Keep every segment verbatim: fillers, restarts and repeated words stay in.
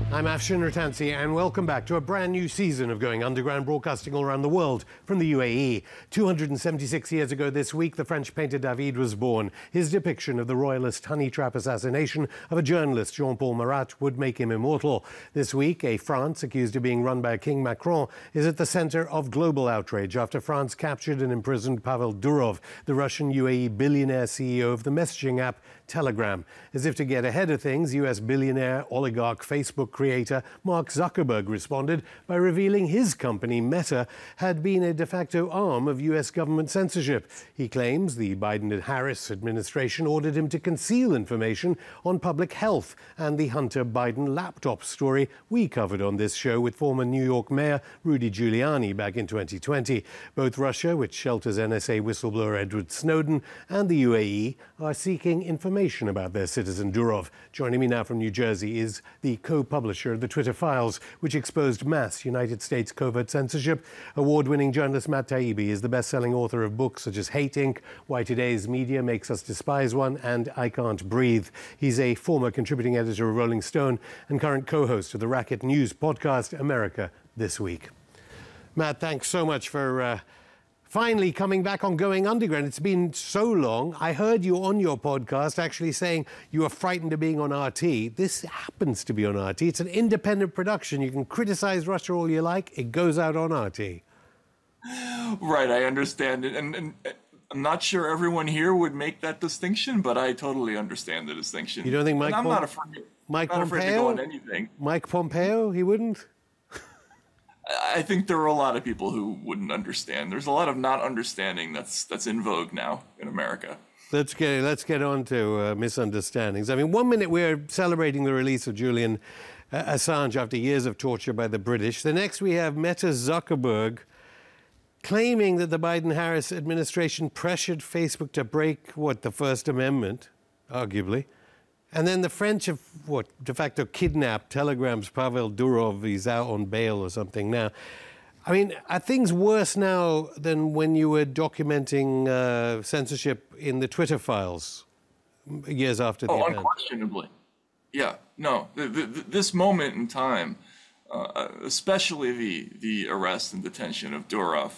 I'm Afshin Rattansi, and welcome back to a brand new season of Going Underground, broadcasting all around the world from the U A E. two hundred seventy-six years ago this week, the French painter David was born. His depiction of the royalist honey trap assassination of a journalist, Jean-Paul Marat, would make him immortal. This week, a France accused of being run by King Macron is at the centre of global outrage after France captured and imprisoned Pavel Durov, the Russian U A E billionaire C E O of the messaging app Telegram. As if to get ahead of things, U S billionaire oligarch Facebook creator Mark Zuckerberg responded by revealing his company, Meta, had been a de facto arm of U S government censorship. He claims the Biden-Harris administration ordered him to conceal information on public health and the Hunter Biden laptop story we covered on this show with former New York Mayor Rudy Giuliani back in twenty twenty. Both Russia, which shelters N S A whistleblower Edward Snowden, and the U A E are seeking information about their citizen Durov. Joining me now from New Jersey is the co-publisher of the Twitter Files, which exposed mass United States covert censorship. Award-winning journalist Matt Taibbi is the best-selling author of books such as Hate Incorporated, Why Today's Media Makes Us Despise One, and I Can't Breathe. He's a former contributing editor of Rolling Stone and current co-host of the Racket News podcast, America This Week. Matt, thanks so much for uh, finally coming back on Going Underground. It's been so long. I heard you on your podcast actually saying you were frightened of being on R T. This happens to be on R T. It's an independent production. You can criticize Russia all you like. It goes out on R T. Right, I understand it. And, and I'm not sure everyone here would make that distinction, but I totally understand the distinction. You don't think Mike and I'm Pom- not afraid, Mike not Pompeo? afraid to go on anything. Mike Pompeo, he wouldn't? I think there are a lot of people who wouldn't understand. There's a lot of not understanding that's that's in vogue now in America. Let's get let's get on to uh, misunderstandings. I mean, one minute we're celebrating the release of Julian uh, Assange after years of torture by the British. The next we have Meta Zuckerberg claiming that the Biden-Harris administration pressured Facebook to break, what, the First Amendment, arguably. And then the French have, what, de facto kidnapped Telegram's Pavel Durov. He's out on bail or something now. I mean, are things worse now than when you were documenting uh, censorship in the Twitter Files years after the oh, event? Unquestionably. Yeah, no. The, the, this moment in time, uh, especially the, the arrest and detention of Durov,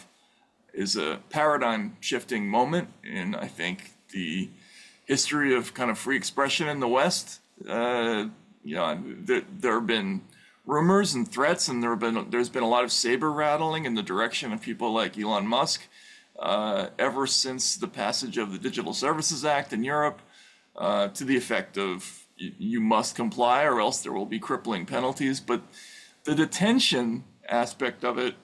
is a paradigm-shifting moment in, I think, the history of kind of free expression in the West. Uh, you know, there, there have been rumors and threats, and there have been there's been a lot of saber rattling in the direction of people like Elon Musk uh, ever since the passage of the Digital Services Act in Europe, uh, to the effect of you, you must comply or else there will be crippling penalties. But the detention aspect of it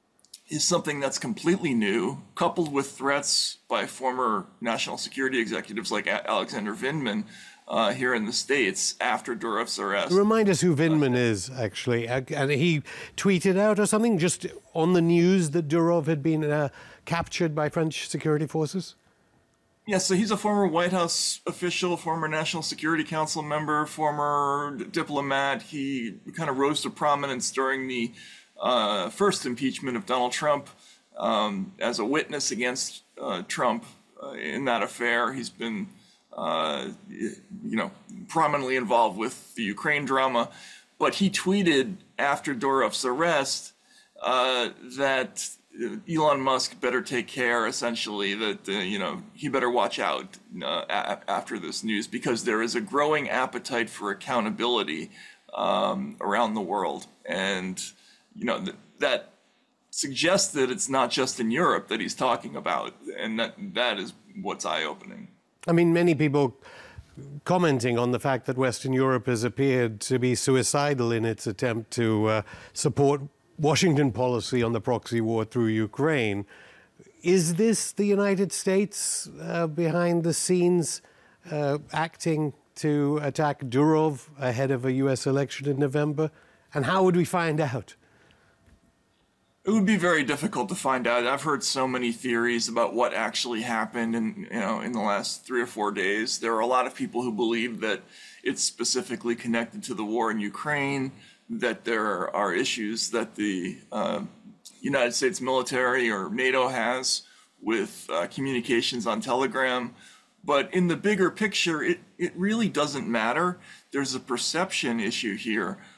is something that's completely new, coupled with threats by former national security executives like Alexander Vindman uh, here in the States after Durov's arrest. Remind us who Vindman is, actually. And he tweeted out or something just on the news that Durov had been uh, captured by French security forces? Yeah, so he's a former White House official, former National Security Council member, former diplomat. He kind of rose to prominence during the Uh, first impeachment of Donald Trump um, as a witness against uh, Trump uh, in that affair. He's been, uh, you know, prominently involved with the Ukraine drama. But he tweeted after Durov's arrest uh, that Elon Musk better take care, essentially, that, uh, you know, he better watch out uh, a- after this news, because there is a growing appetite for accountability um, around the world. And you know, th- that suggests that it's not just in Europe that he's talking about, and that that is what's eye-opening. I mean, many people commenting on the fact that Western Europe has appeared to be suicidal in its attempt to uh, support Washington policy on the proxy war through Ukraine. Is this the United States uh, behind the scenes uh, acting to attack Durov ahead of a U S election in November? And how would we find out? It would be very difficult to find out. I've heard so many theories about what actually happened in, you know, in the last three or four days. There are a lot of people who believe that it's specifically connected to the war in Ukraine, that there are issues that the uh, United States military or NATO has with uh, communications on Telegram. But in the bigger picture, it, it really doesn't matter. There's a perception issue here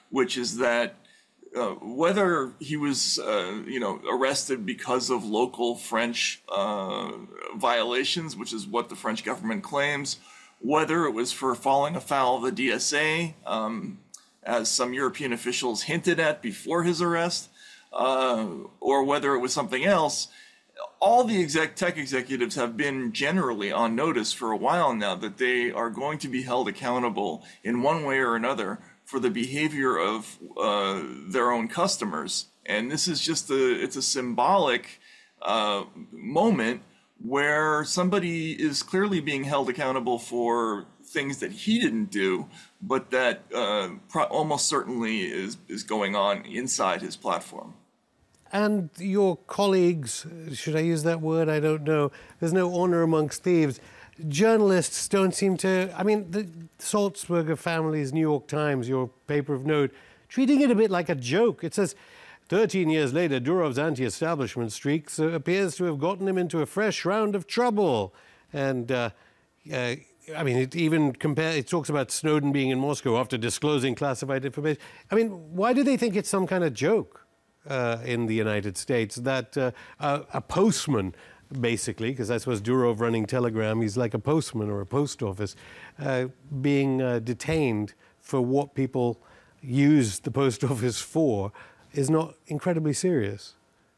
which is that uh, whether he was, uh, you know, arrested because of local French uh, violations, which is what the French government claims, whether it was for falling afoul of the D S A, um, as some European officials hinted at before his arrest, uh, or whether it was something else, all the exec tech executives have been generally on notice for a while now that they are going to be held accountable in one way or another for the behavior of uh, their own customers. And this is just a, it's a symbolic uh, moment where somebody is clearly being held accountable for things that he didn't do, but that uh, pro- almost certainly is, is going on inside his platform. And your colleagues, should I use that word? I don't know. There's no honor amongst thieves. Journalists don't seem to, I mean, the Sulzberger family's New York Times, your paper of note, treating it a bit like a joke. It says, thirteen years later, Durov's anti-establishment streak uh, appears to have gotten him into a fresh round of trouble. And, uh, uh, I mean, it even compare, it talks about Snowden being in Moscow after disclosing classified information. I mean, why do they think it's some kind of joke? Uh, in the United States, that uh, a, a postman, basically, because I suppose Durov running Telegram, he's like a postman or a post office, uh, being uh, detained for what people use the post office for, is not incredibly serious.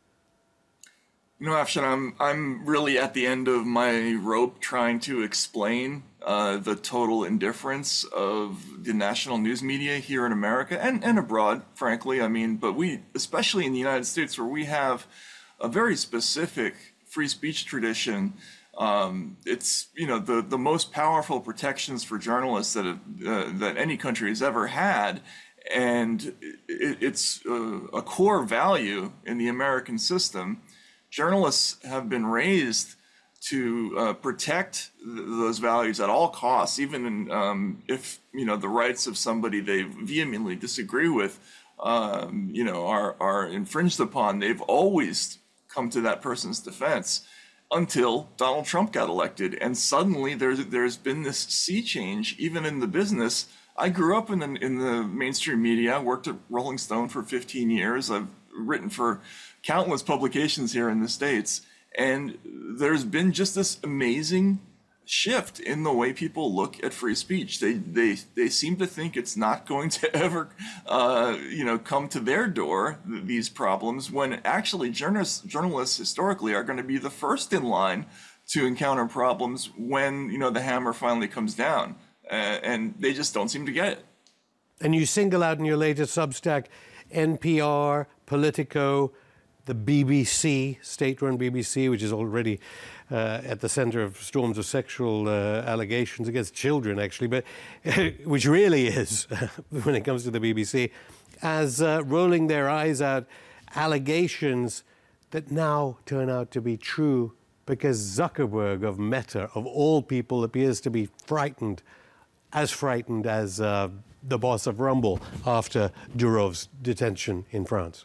You know, Afshan, I'm, I'm really at the end of my rope trying to explain uh, the total indifference of the national news media here in America and, and abroad, frankly. I mean, but we, especially in the United States, where we have a very specific free speech tradition, um, it's, you know, the, the most powerful protections for journalists that, have, uh, that any country has ever had. And it, it's uh, a core value in the American system. Journalists have been raised to uh, protect th- those values at all costs, even in, um, if, you know, the rights of somebody they vehemently disagree with, um, you know, are, are infringed upon. They've always come to that person's defense until Donald Trump got elected. And suddenly there's, there's been this sea change, even in the business. I grew up in the, in the mainstream media. I worked at Rolling Stone for fifteen years. I've written for countless publications here in the States, and there's been just this amazing shift in the way people look at free speech. They they they seem to think it's not going to ever, uh, you know, come to their door, these problems, when actually journalists journalists historically are going to be the first in line to encounter problems when, you know, the hammer finally comes down, uh, and they just don't seem to get it. And you single out in your latest Substack N P R, Politico, the B B C, state-run B B C, which is already uh, at the center of storms of sexual uh, allegations against children, actually, but which really is, when it comes to the B B C, as uh, rolling their eyes at allegations that now turn out to be true because Zuckerberg of Meta, of all people, appears to be frightened, as frightened as uh, the boss of Rumble after Durov's detention in France.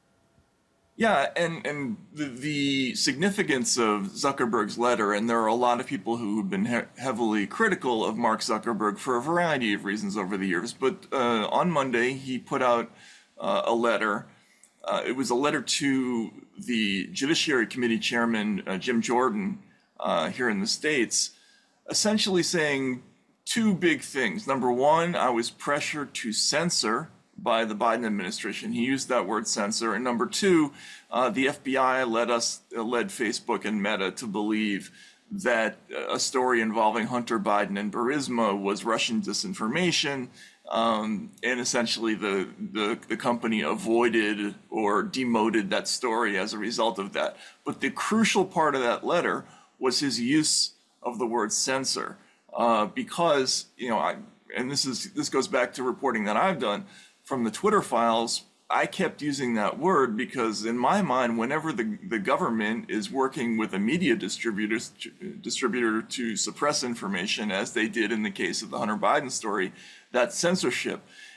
Yeah, and, and the, the significance of Zuckerberg's letter, and there are a lot of people who have been he- heavily critical of Mark Zuckerberg for a variety of reasons over the years, but uh, on Monday he put out uh, a letter. Uh, it was a letter to the Judiciary Committee Chairman, uh, Jim Jordan, uh, here in the States, essentially saying two big things. Number one, I was pressured to censor by the Biden administration. He used that word censor. And number two, uh, the F B I led us, uh, led Facebook and Meta to believe that a story involving Hunter Biden and Burisma was Russian disinformation. Um, and essentially the, the, the company avoided or demoted that story as a result of that. But the crucial part of that letter was his use of the word censor. Uh, because, you know, I, and this is this goes back to reporting that I've done from the Twitter files, I kept using that word because in my mind, whenever the, the government is working with a media distributor, distributor to suppress information, as they did in the case of the Hunter Biden story, that's censorship.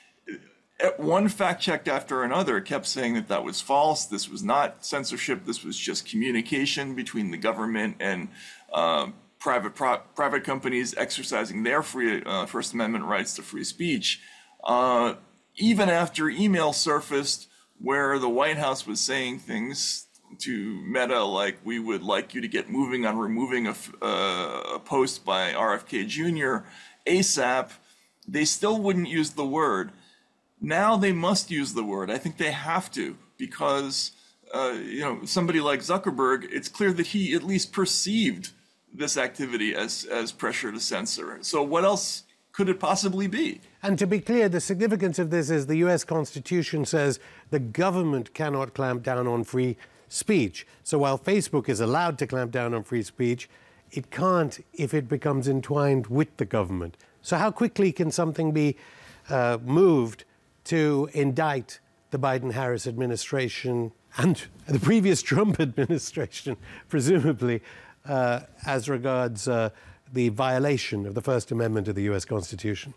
One fact check after another kept saying that that was false. This was not censorship. This was just communication between the government and uh, private pro- private companies exercising their free uh, First Amendment rights to free speech. Uh, even after email surfaced where the White House was saying things to Meta like, we would like you to get moving on removing a, uh, a post by R F K Junior ASAP, they still wouldn't use the word. Now they must use the word. I think they have to, because uh, you know, somebody like Zuckerberg, it's clear that he at least perceived this activity as, as pressure to censor. So what else could it possibly be? And to be clear, the significance of this is the U S Constitution says the government cannot clamp down on free speech. So while Facebook is allowed to clamp down on free speech, it can't if it becomes entwined with the government. So how quickly can something be uh, moved to indict the Biden-Harris administration and the previous Trump administration, presumably, uh, as regards uh, the violation of the First Amendment of the U S Constitution?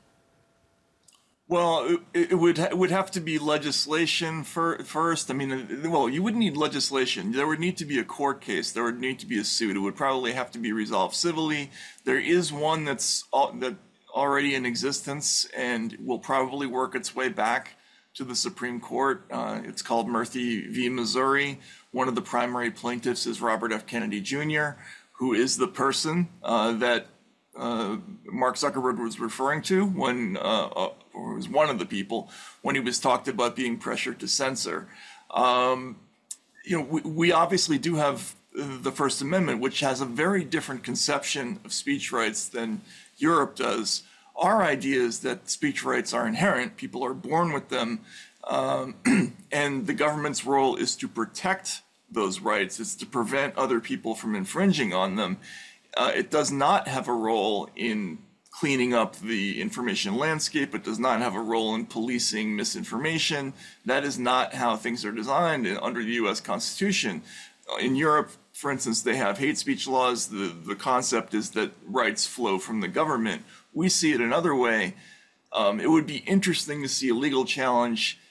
Well, it, it would it would have to be legislation for, first. I mean, well, you wouldn't need legislation. There would need to be a court case. There would need to be a suit. It would probably have to be resolved civilly. There is one that's all, that already in existence and will probably work its way back to the Supreme Court. Uh, it's called Murphy v. Missouri. One of the primary plaintiffs is Robert F. Kennedy Junior, who is the person uh, that uh, Mark Zuckerberg was referring to when, uh, uh, or was one of the people, when he was talked about being pressured to censor. Um, you know, we, we obviously do have the First Amendment, which has a very different conception of speech rights than Europe does. Our idea is that speech rights are inherent. People are born with them. Um, and the government's role is to protect those rights. It's to prevent other people from infringing on them. Uh, it does not have a role in cleaning up the information landscape. It does not have a role in policing misinformation. That is not how things are designed under the U S Constitution. In Europe, for instance, they have hate speech laws. The, the concept is that rights flow from the government. We see it another way. Um, it would be interesting to see a legal challenge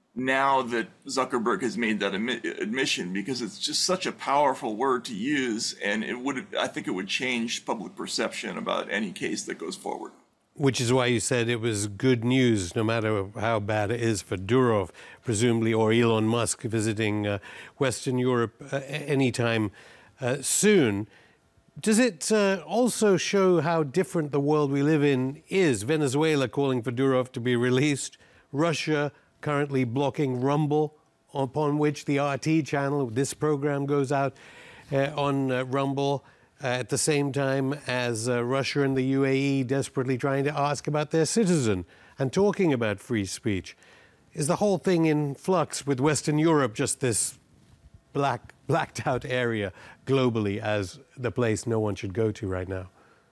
now that Zuckerberg has made that admi- admission, because it's just such a powerful word to use, and it would, I think it would change public perception about any case that goes forward. Which is why you said it was good news, no matter how bad it is for Durov, presumably, or Elon Musk visiting uh, Western Europe uh, anytime uh, soon. Does it uh, also show how different the world we live in is? Venezuela calling for Durov to be released, Russia currently blocking Rumble, upon which the R T channel, this program goes out uh, on uh, Rumble, uh, at the same time as uh, Russia and the U A E desperately trying to ask about their citizen and talking about free speech. Is the whole thing in flux, with Western Europe just this black, blacked out area globally as the place no one should go to right now?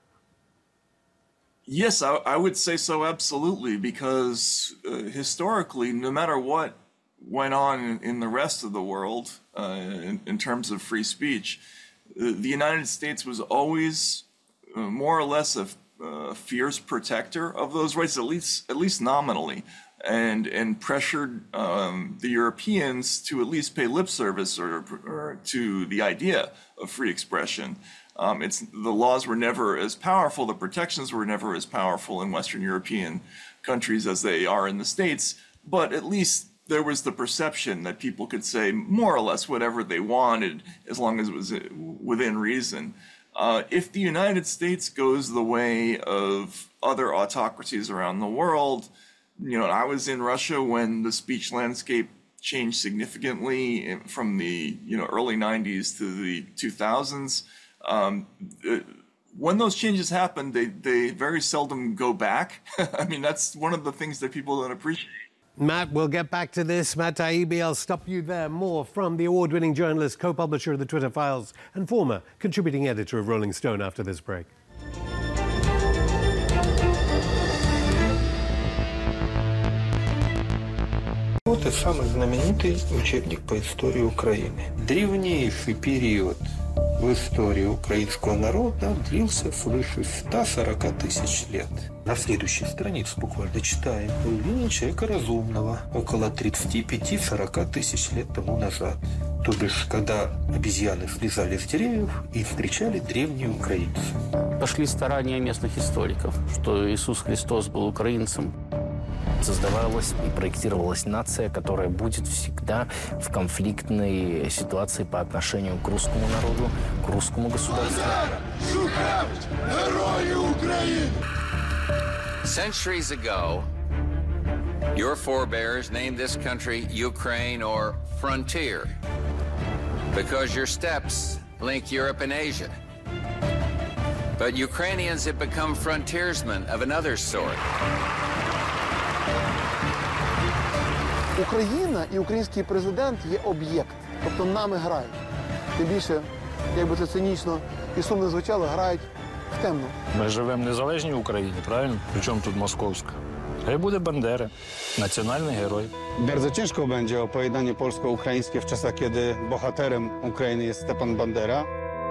Yes, I, I would say so, absolutely, because uh, historically, no matter what went on in, in the rest of the world uh, in, in terms of free speech, uh, the United States was always uh, more or less a uh, fierce protector of those rights, at least at least nominally, and and pressured um, the Europeans to at least pay lip service or, or to the idea of free expression. Um, it's, the laws were never as powerful, the protections were never as powerful in Western European countries as they are in the States, but at least there was the perception that people could say more or less whatever they wanted as long as it was within reason. Uh, if the United States goes the way of other autocracies around the world, you know, I was in Russia when the speech landscape changed significantly from the, you know, early nineties to the two thousands. Um, when those changes happen, they, they very seldom go back. I mean, that's one of the things that people don't appreciate. Matt, we'll get back to this. Matt Taibbi, I'll stop you there. More from the award-winning journalist, co-publisher of the Twitter Files, and former contributing editor of Rolling Stone after this break. Вот и самый знаменитый учебник по истории Украины. Древнейший период в истории украинского народа длился свыше ста сорока тысяч лет. На следующей странице буквально читаем: появление человека разумного около тридцати пяти — сорока тысяч лет тому назад. То бишь, когда обезьяны слезали с деревьев и встречали древние украинцы. Пошли старания местных историков, что Иисус Христос был украинцем. Создавалась и проектировалась нация, которая будет всегда в конфликтной ситуации по отношению к русскому народу, к русскому государству. Centuries ago, your forebears named this country Ukraine or Frontier because your steppes link Europe and Asia. But Ukrainians have become frontiersmen of another sort. Україна і український президент є об'єкт, тобто нами грають. Тим більше, як би це цинічно і сумно звучало, грають в темну. Ми живемо в незалежній Україні, правильно? Причому тут московська. Хай буде Бандера, nacionalny heroj. Bardzo ciężko będzie opowiadanie polsko-ukraińskie w czasach, kiedy bohaterem Ukrainy jest Stepan Bandera.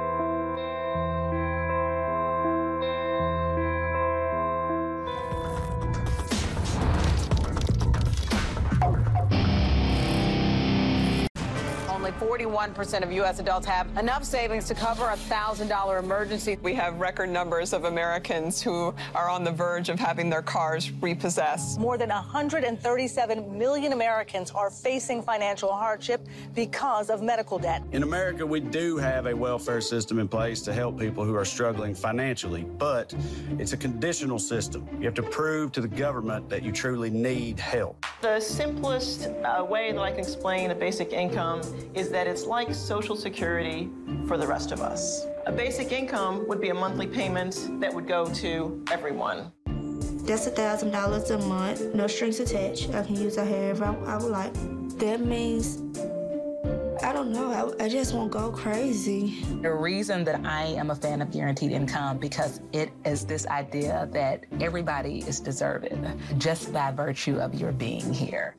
forty-one percent of U S adults have enough savings to cover a one thousand dollar emergency. We have record numbers of Americans who are on the verge of having their cars repossessed. More than one hundred thirty-seven million Americans are facing financial hardship because of medical debt. In America, we do have a welfare system in place to help people who are struggling financially, but it's a conditional system. You have to prove to the government that you truly need help. The simplest uh, way that I can explain a basic income is that it's like Social Security for the rest of us. A basic income would be a monthly payment that would go to everyone. That's one thousand dollars a month, no strings attached. I can use it however I, I would like. That means, I don't know, I, I just won't go crazy. The reason that I am a fan of guaranteed income because it is this idea that everybody is deserving just by virtue of your being here.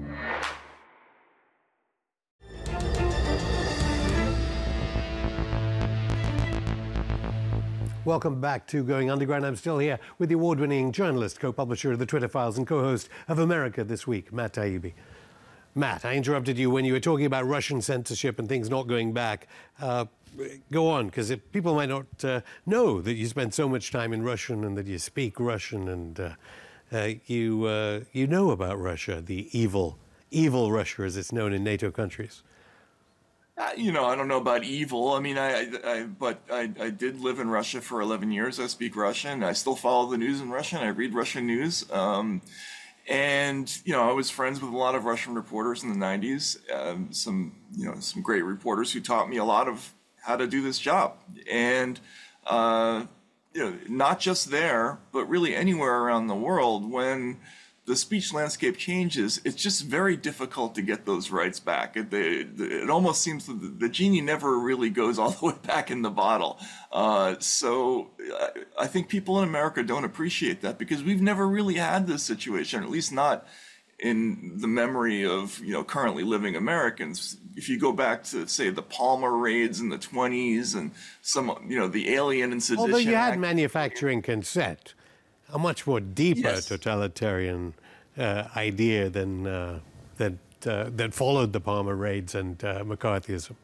Welcome back to Going Underground. I'm still here with the award-winning journalist, co-publisher of the Twitter Files and co-host of America This Week, Matt Taibbi. Matt, I interrupted you when you were talking about Russian censorship and things not going back. Uh, go on, because people might not uh, know that you spend so much time in Russian and that you speak Russian and uh, uh, you, uh, you know about Russia, the evil, evil Russia as it's known in NATO countries. Uh, you know, I don't know about evil. I mean, I, I, I but I, I did live in Russia for eleven years. I speak Russian. I still follow the news in Russian. I read Russian news. Um, and, you know, I was friends with a lot of Russian reporters in the nineties. Um, some, you know, some great reporters who taught me a lot of how to do this job. And, uh, you know, not just there, but really anywhere around the world, when the speech landscape changes, it's just very difficult to get those rights back. It, they, it almost seems that the, the genie never really goes all the way back in the bottle. Uh, so I, I think people in America don't appreciate that because we've never really had this situation, at least not in the memory of, you know, currently living Americans. If you go back to, say, the Palmer raids in the twenties and some, you know, the Alien and Sedition Although you had Act, manufacturing consent, a much more deeper Yes. totalitarian uh, idea than uh, that uh, that followed the Palmer raids and uh, McCarthyism.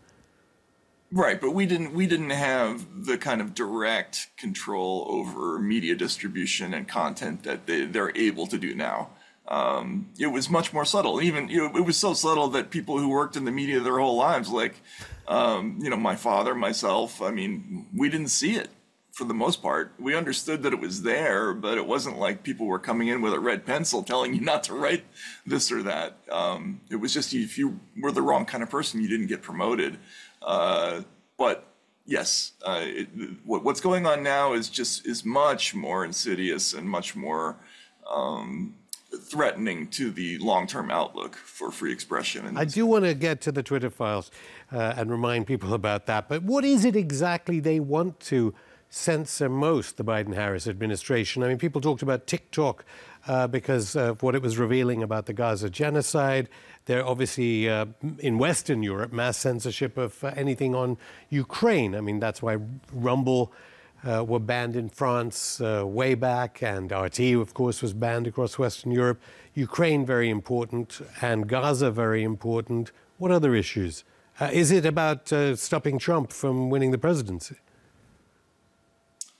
Right, but we didn't we didn't have the kind of direct control over media distribution and content that they, they're able to do now. Um, it was much more subtle. Even, you know, it was so subtle that people who worked in the media their whole lives, like, um, you know, my father, myself, I mean, we didn't see it. For the most part, we understood that it was there, but it wasn't like people were coming in with a red pencil telling you not to write this or that. Um, it was just if you were the wrong kind of person, you didn't get promoted. Uh, but yes, uh, it, what, what's going on now is just is much more insidious and much more um, threatening to the long-term outlook for free expression. And I do want to get to the Twitter files uh, and remind people about that. But what is it exactly they want to censor most, the Biden-Harris administration? I mean, people talked about TikTok uh, because of what it was revealing about the Gaza genocide. There obviously, uh, in Western Europe, mass censorship of uh, anything on Ukraine. I mean, that's why Rumble uh, were banned in France uh, way back, and R T, of course, was banned across Western Europe. Ukraine, very important, and Gaza, very important. What other issues? Uh, is it about uh, stopping Trump from winning the presidency?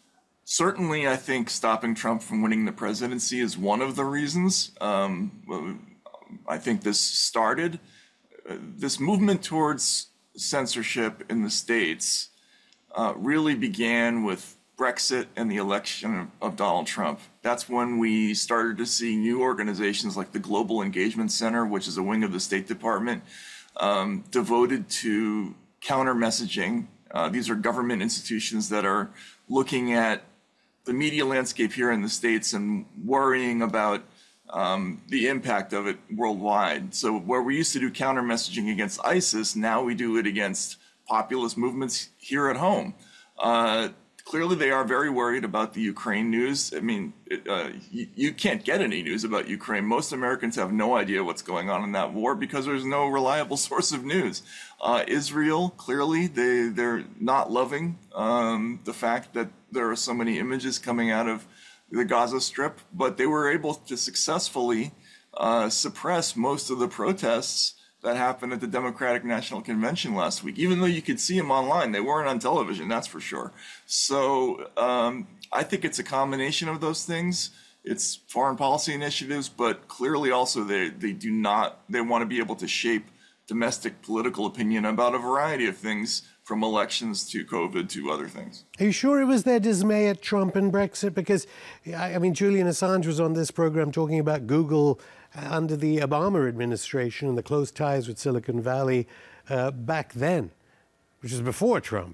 certainly, I think stopping Trump from winning the presidency is one of the reasons. Um, I think this started, uh, this movement towards censorship in the States uh, really began with Brexit and the election of Donald Trump. That's when we started to see new organizations like the Global Engagement Center, which is a wing of the State Department, um, devoted to counter messaging. Uh, these are government institutions that are looking at the media landscape here in the States and worrying about um, the impact of it worldwide. So where we used to do counter messaging against ISIS, now we do it against populist movements here at home. Uh, Clearly, they are very worried about the Ukraine news. I mean, it, uh, you, you can't get any news about Ukraine. Most Americans have no idea what's going on in that war because there's no reliable source of news. Uh, Israel, clearly, they, they're not loving um, the fact that there are so many images coming out of the Gaza Strip, but they were able to successfully uh, suppress most of the protests that happened at the Democratic National Convention last week. Even though you could see them online, they weren't on television, that's for sure. So um, I think it's a combination of those things. It's foreign policy initiatives, but clearly also they, they do not, they want to be able to shape domestic political opinion about a variety of things, from elections to COVID to other things. Are you sure it was their dismay at Trump and Brexit? Because, I mean, Julian Assange was on this program talking about Google under the Obama administration and the close ties with Silicon Valley uh, back then, which is before Trump.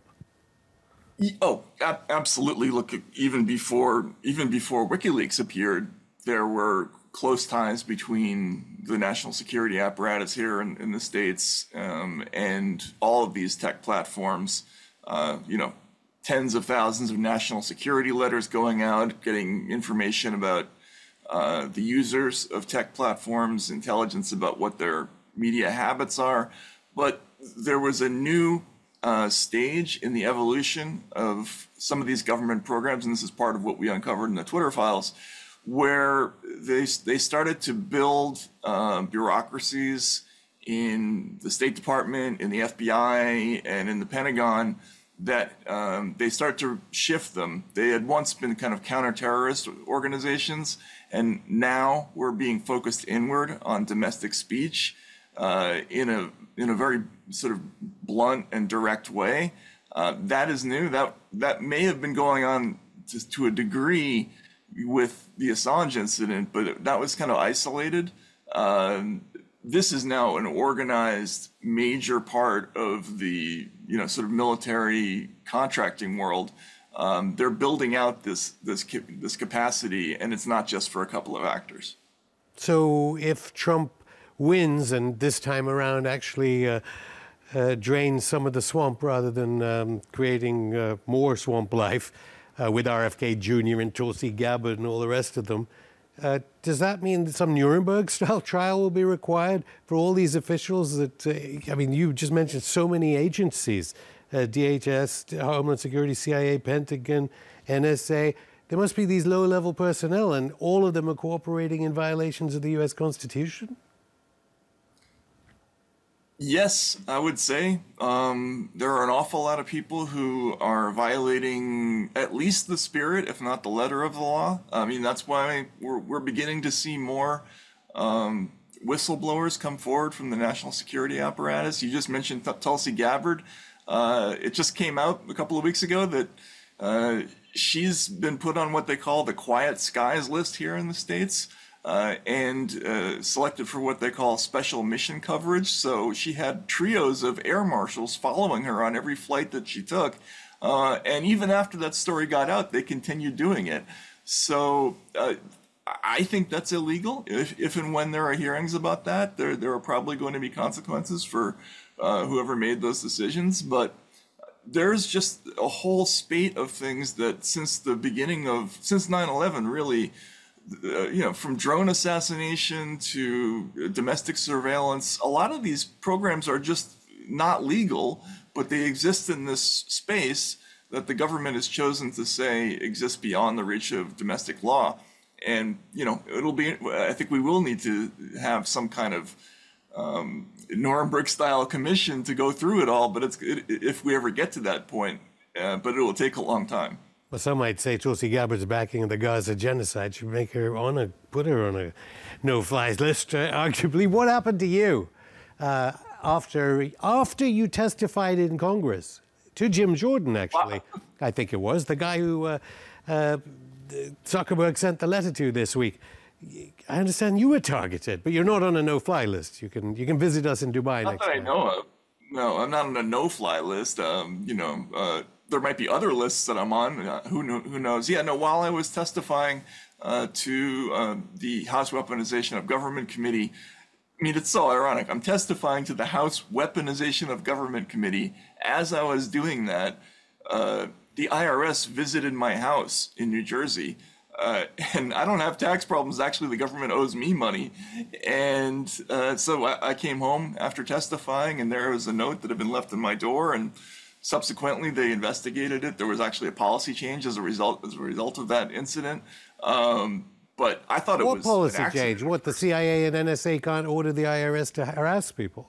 Oh, ab- absolutely. Look, even before even before WikiLeaks appeared, there were close ties between the national security apparatus here in, in the States um, and all of these tech platforms. Uh, you know, tens of thousands of national security letters going out, getting information about Uh, the users of tech platforms, intelligence about what their media habits are. But there was a new uh, stage in the evolution of some of these government programs, and this is part of what we uncovered in the Twitter files, where they, they started to build uh, bureaucracies in the State Department, in the F B I, and in the Pentagon that um, they start to shift them. They had once been kind of counter-terrorist organizations, and now we're being focused inward on domestic speech uh, in a in a very sort of blunt and direct way. Uh, that is new. That that may have been going on to, to a degree with the Assange incident, but that was kind of isolated. Um, this is now an organized major part of the you know sort of military contracting world. Um, they're building out this this this capacity, and it's not just for a couple of actors. So if Trump wins and this time around actually uh, uh, drains some of the swamp rather than um, creating uh, more swamp life uh, with R F K Junior and Tulsi Gabbard and all the rest of them, uh, does that mean that some Nuremberg-style trial will be required for all these officials that, uh, I mean, you just mentioned so many agencies, uh, D H S, Homeland Security, C I A, Pentagon, N S A. There must be these low-level personnel, and all of them are cooperating in violations of the U S Constitution? Yes, I would say. Um, there are an awful lot of people who are violating at least the spirit, if not the letter of the law. I mean, that's why we're, we're beginning to see more um, whistleblowers come forward from the national security apparatus. You just mentioned Tulsi Gabbard. Uh, it just came out a couple of weeks ago that uh, she's been put on what they call the quiet skies list here in the States. Uh, and uh, selected for what they call special mission coverage. So she had trios of air marshals following her on every flight that she took. Uh, and even after that story got out, they continued doing it. So uh, I think that's illegal. If, if and when there are hearings about that, there, there are probably going to be consequences for uh, whoever made those decisions. But there's just a whole spate of things that since the beginning of, since nine eleven really, Uh, you know, from drone assassination to domestic surveillance, a lot of these programs are just not legal, but they exist in this space that the government has chosen to say exists beyond the reach of domestic law. And, you know, it'll be, I think we will need to have some kind of um, Nuremberg-style commission to go through it all, but it's it, if we ever get to that point, uh, but it will take a long time. Well, some might say Tulsi Gabbard's backing of the Gaza genocide should make her on a, put her on a no-fly list, uh, arguably. What happened to you uh, after, after you testified in Congress? To Jim Jordan, actually, wow. I think it was, the guy who uh, uh, Zuckerberg sent the letter to this week. I understand you were targeted, but you're not on a no-fly list. You can you can visit us in Dubai not next that time. I know of. No, I'm not on a no-fly list. Um, you know, uh, there might be other lists that I'm on. Uh, who know, who knows? Yeah, no. While I was testifying uh, to uh, the House Weaponization of Government Committee, I mean, it's so ironic. I'm testifying to the House Weaponization of Government Committee. As I was doing that, uh, the I R S visited my house in New Jersey. Uh, and I don't have tax problems. Actually, the government owes me money. And uh, so I, I came home after testifying, and there was a note that had been left in my door. And subsequently, they investigated it. There was actually a policy change as a result as a result of that incident. Um, but I thought it what was policy an accident. change? What, the C I A and N S A can't order the I R S to harass people?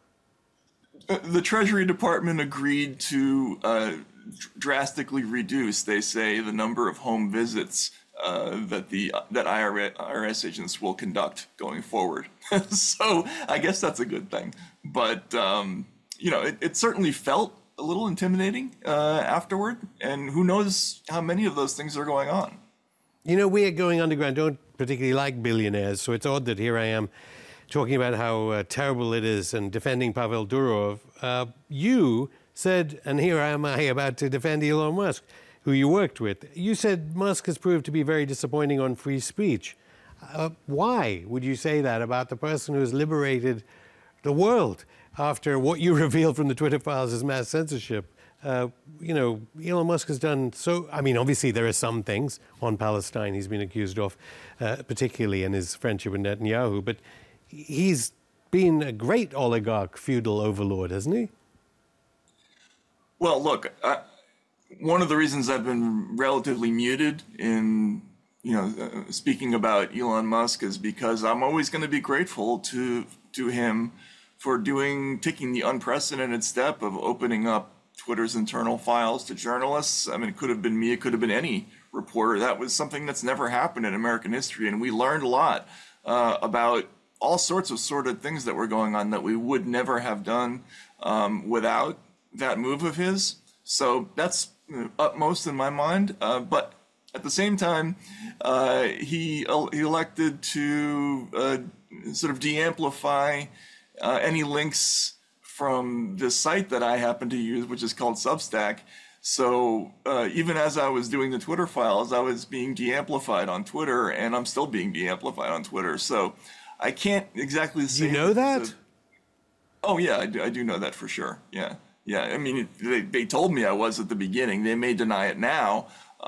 Uh, the Treasury Department agreed to uh, drastically reduce, they say, the number of home visits Uh, that the that I R S agents will conduct going forward. So I guess that's a good thing. But um, you know, it, it certainly felt a little intimidating uh, afterward. And who knows how many of those things are going on. You know, we at Going Underground don't particularly like billionaires, so it's odd that here I am talking about how uh, terrible it is and defending Pavel Durov. Uh, you said, and here am I about to defend Elon Musk, who you worked with. You said Musk has proved to be very disappointing on free speech. Uh, why would you say that about the person who has liberated the world after what you revealed from the Twitter files as mass censorship? Uh, you know, Elon Musk has done so... I mean, obviously there are some things on Palestine he's been accused of, uh, particularly in his friendship with Netanyahu, but he's been a great oligarch, feudal overlord, hasn't he? Well, look... I One of the reasons I've been relatively muted in, you know, uh, speaking about Elon Musk is because I'm always going to be grateful to to him for doing, taking the unprecedented step of opening up Twitter's internal files to journalists. I mean, it could have been me, it could have been any reporter. That was something that's never happened in American history, and we learned a lot uh, about all sorts of sordid things that were going on that we would never have done um, without that move of his. So that's utmost in my mind, uh, but at the same time, uh, he, uh, he elected to uh, sort of de-amplify uh, any links from the site that I happen to use, which is called Substack. So uh, even as I was doing the Twitter files, I was being de-amplified on Twitter, and I'm still being de-amplified on Twitter. So I can't exactly say... You know that? A... Oh, yeah, I do, I do know that for sure, yeah. Yeah, I mean, they, they told me I was at the beginning. They may deny it now,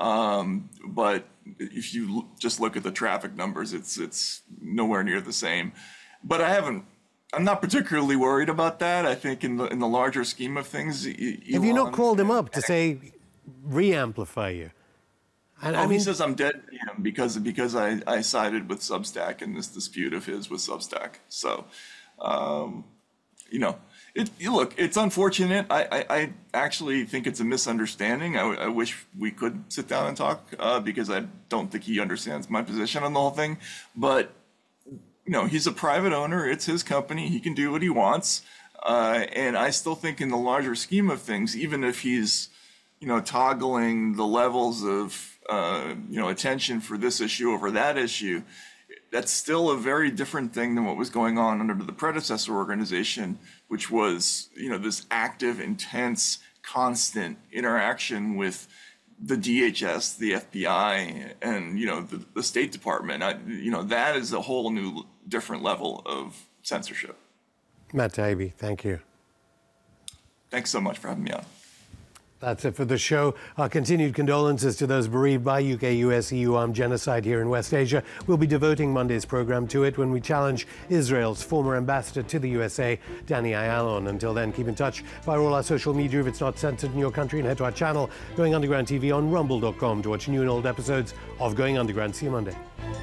um, but if you l- just look at the traffic numbers, it's it's nowhere near the same. But I haven't. I'm not particularly worried about that. I think in the in the larger scheme of things, e- have you not called him up to say re-amplify you? And, oh, I mean, he says I'm dead to him because because I, I sided with Substack in this dispute of his with Substack. So, um, you know. It, look, it's unfortunate. I, I, I actually think it's a misunderstanding. I, I wish we could sit down and talk uh, because I don't think he understands my position on the whole thing. But, you know, he's a private owner. It's his company. He can do what he wants. Uh, and I still think in the larger scheme of things, even if he's, you know, toggling the levels of, uh, you know, attention for this issue over that issue, that's still a very different thing than what was going on under the predecessor organization, which was, you know, this active, intense, constant interaction with the D H S, the F B I, and, you know, the, the State Department. I, you know, that is a whole new, different level of censorship. Matt Taibbi, thank you. Thanks so much for having me on. That's it for the show. Our continued condolences to those bereaved by U K U S E U armed genocide here in West Asia. We'll be devoting Monday's program to it when we challenge Israel's former ambassador to the U S A, Danny Ayalon. Until then, keep in touch via all our social media if it's not censored in your country, and head to our channel, Going Underground T V, on rumble dot com to watch new and old episodes of Going Underground. See you Monday.